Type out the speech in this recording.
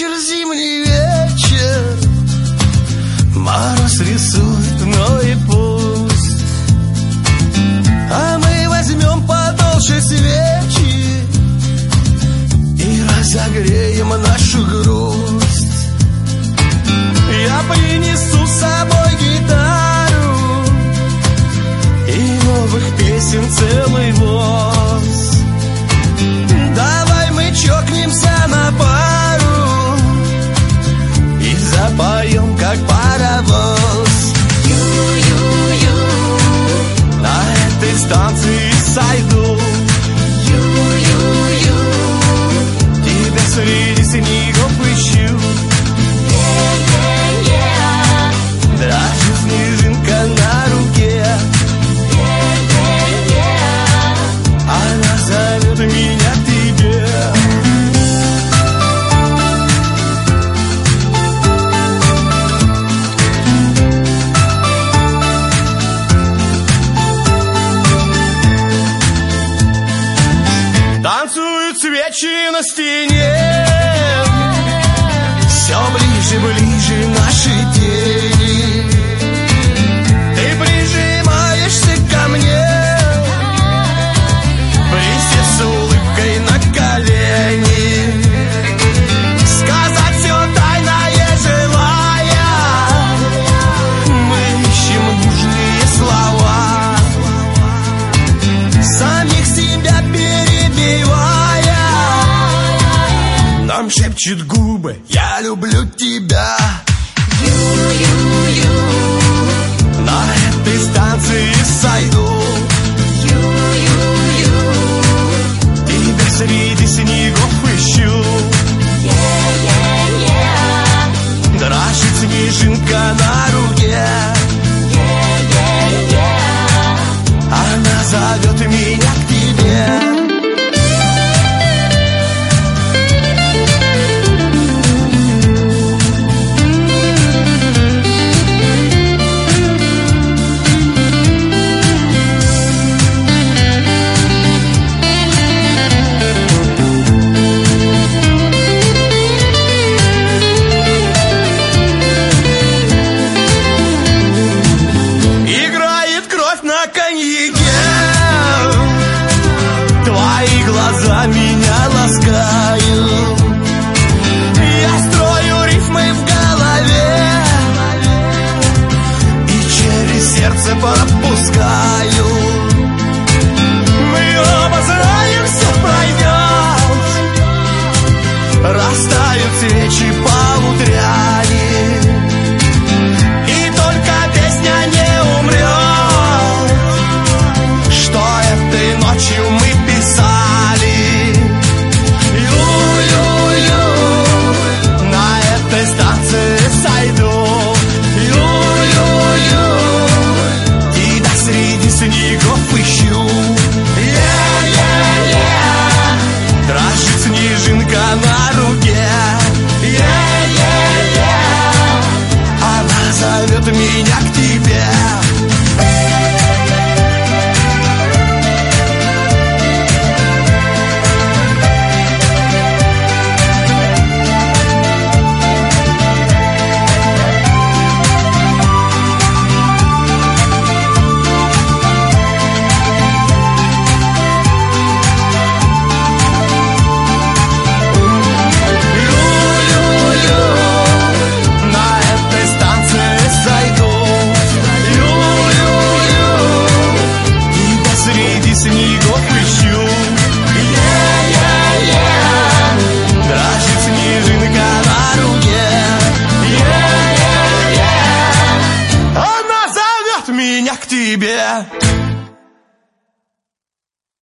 вечер, зимний вечер, мороз рисует, но и пусть. А мы возьмем потолще свечи и разогреем нашу грусть. Я принесу с собой гитару и новых песен целый воз. Давай мы чокнемся на пару и запоем, как паровоз. Ю-ю-ю, на этой станции сойду. Ю-ю-ю, тебя среди снегов ищу. Дрожит снежинка на руке. Она зовет меня к тебе. Танцуют свечи на стене, все ближе, ближе наши тени. Ты прижимаешься ко мне, присев с улыбкой на колени. Сказать все тайное желая, мы ищем нужные слова, самих себя перебивая. Нам шепчут губы: я люблю тебя. Ю-ю-ю, на этой станции сойду. Ю-ю-ю, тебя среди снегов ищу. Дрожит снежинка на руке. Она зовет меня к тебе. Меня ласкают, я строю рифмы в голове и через сердце пропускаю. Мы оба знаем, все пройдет, растают свечи по утряне, и только песня не умрет, что этой ночью мы писали. Сойду. Ю-ю-ю, тебя среди снегов ищу. Дрожит снежинка на руке. Она зовет меня к тебе.